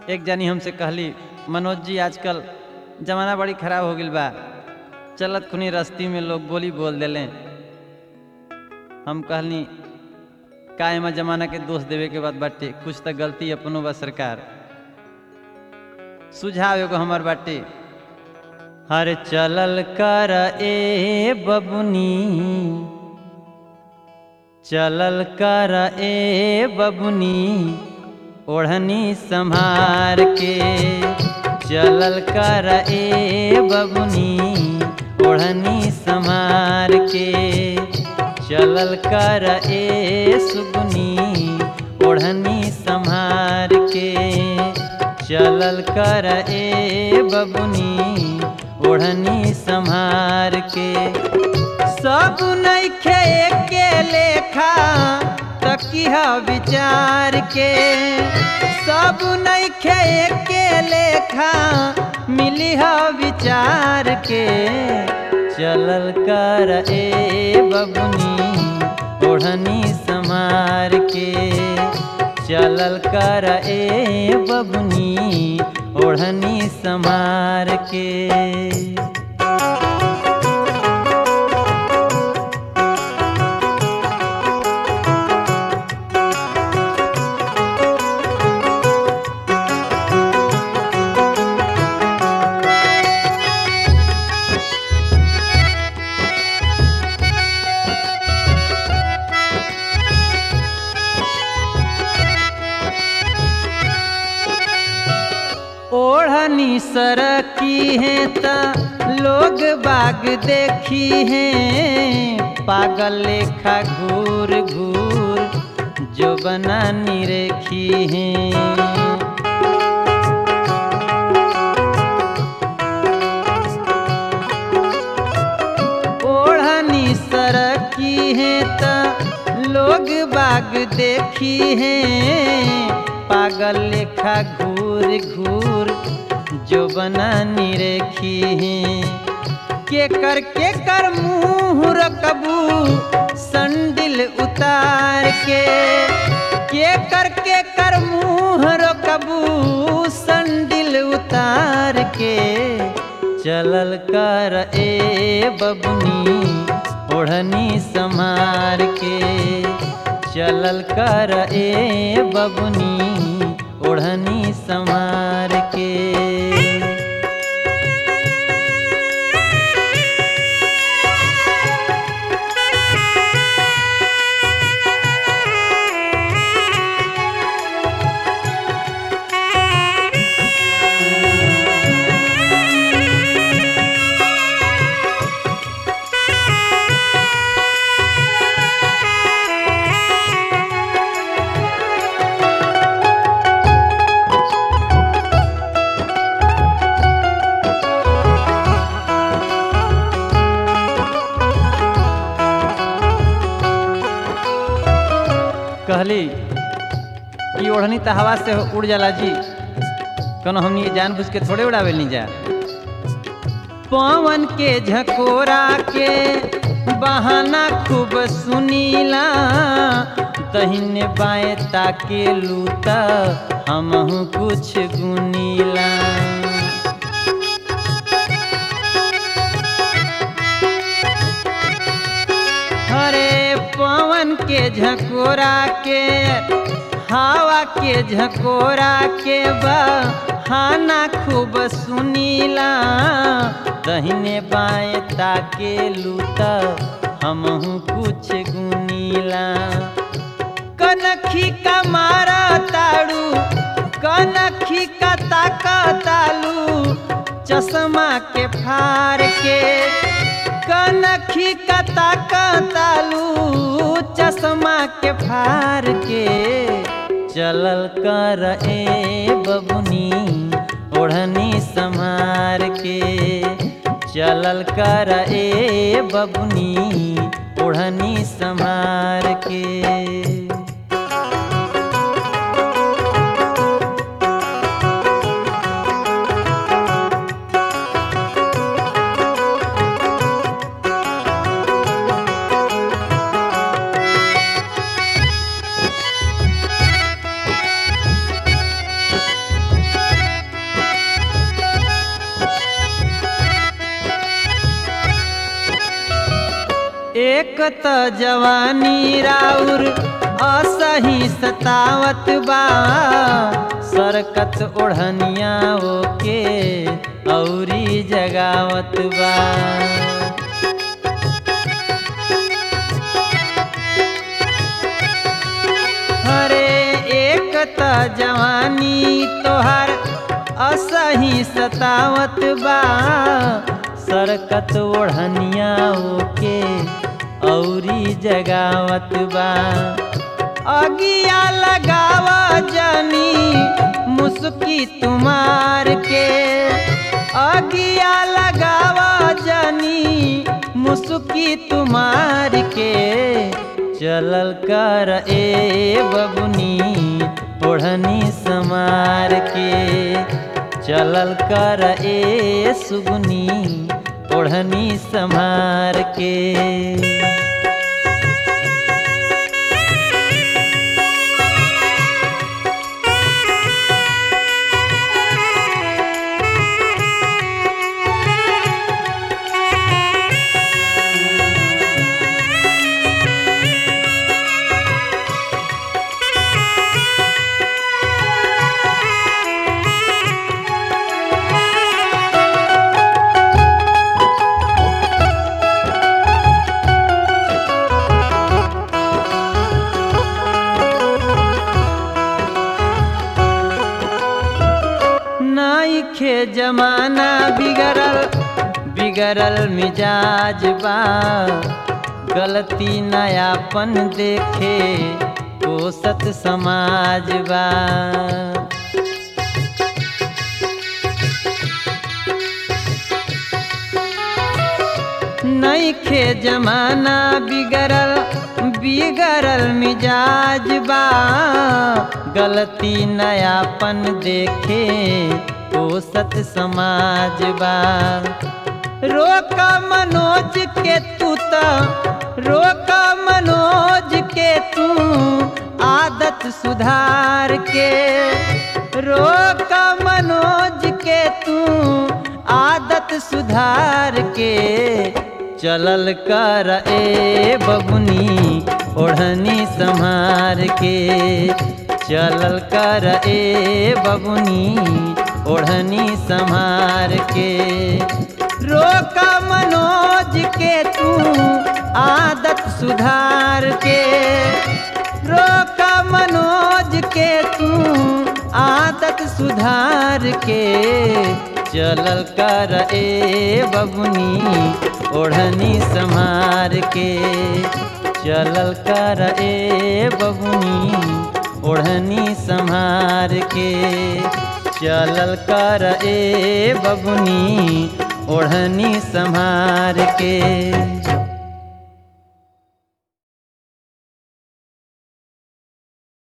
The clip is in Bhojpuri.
एक जानी हमसे कहली, मनोज जी आजकल जमाना बड़ी खराब हो गई बा, चलत खुनी रस्ती में लोग बोली बोल देले। हम कहनी का एमा जमाना के दोष देवे के बाद बाटे, कुछ तो गलती अपनो बा सरकार। सुझाव एगो हमर बाटे, हर चलल कर ए बबुनी, चलल कर ए बबुनी, ओढ़नी संभार के, चलल कर ए बबुनी, ओढ़नी संभार के, चलल कर ए सुगुनी, ओढ़नी संभार के, चलल कर ए बबुनी, ओढ़नी संभार के। सब नइखे एके लेखा तकिह विचार के, सब नइखे एके लेखा मिलिह विचार के, चलल कर ए बबुनी, ओढ़नी संभार के, चलल कर ए बबुनी, ओढ़नी संभार के। ओढ़नी सरकी है त लोग बाग देखी है, पागल लेखा घूर घूर जो बना निरेखी है। ओढ़नी सरकी है त लोग बाग देखी है, पागल लेखा घूर घूर जो बना निरेखी है। के कर मुँह रकबू संडिल उतार के कर मुँह रकबू संडिल उतार के, चलल कर ए बबुनी, ओढ़नी संभार के, चलल कर ए बबुनी, ओढ़नी संभार के। कहली कि ओढ़नी तो हवा से उड़ जाला जी, कनो हमनी जानबूझ के थोड़े उड़ावे नहीं जा। पवन के झकोरा के बहाना खूब सुनीला, दहिने बाएं ताके लूता हमहू कुछ गुनीला। हरे पवन के झकोरा के, हवा के झकोरा के बहाना खूब सुनीला, दहिने बाएं ताके लूता हमहू कुछ गुनीला। कनखी का मारा ताड़ू, कनखी का ताका तालू, चश्मा के फार के, कनखी का ताका तालू, चश्मा के फार के, चलल कर ए बबुनी, ओढ़नी संभार के, चलल कर ए बबुनी, ओढ़नी संभार के। एक त जवानी राउर असही सतावत बा सरकत ओढ़निया ओके औरी जगावत बा हरे एक त जवानी तोहर असही सतावत बा सरकत ओढ़निया ओके औरी जगावत बा अगिया लगावा जानी मुस्की तुम्हार के अगिया लगावा जानी मुस्की तुम्हार के चलल कर ए बबुनी ओढ़नी समार के चलल कर ए सुगुनी ओढ़नी संभार के नाइखे जमाना बिगड़ल मिजाज बा गलती नयापन देखे कोसत समाज बा नइखे जमाना बिगड़ल मिजाज बा गलती नयापन देखे कोसत समाज बा रोका मनोज के तू रोका मनोज के तू आदत सुधार के रोका मनोज के तू आदत सुधार के चलल कर ए बबुनी ओढ़नी संभार के चलल कर ए बबुनी ओढ़नी संभार के रोका मनोज के तू आदत सुधार के रोका मनोज के तू आदत सुधार के चलल कर ए बबुनी ओढ़नी संभार के चलल कर ए बबुनी ओढ़नी संभार के चलल कर ए बबुनी ओढ़नी संभार के।